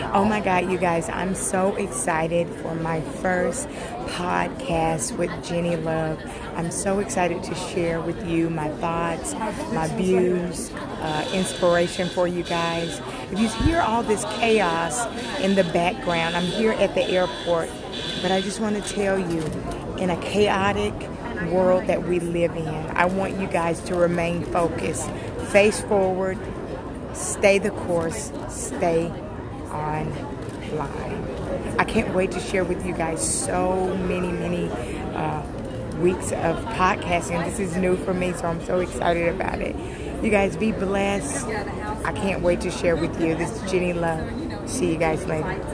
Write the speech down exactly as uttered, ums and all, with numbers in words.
Oh my God, you guys, I'm so excited for my first podcast with Jenny Love. I'm so excited to share with you my thoughts, my views, uh, inspiration for you guys. If you hear all this chaos in the background, I'm here at the airport, but I just want to tell you, in a chaotic world that we live in, I want you guys to remain focused, face forward, stay the course, stay online. I can't wait to share with you guys so many, many uh, weeks of podcasting. This is new for me, so I'm so excited about it. You guys be blessed. I can't wait to share with you. This is Jenny Love. See you guys later.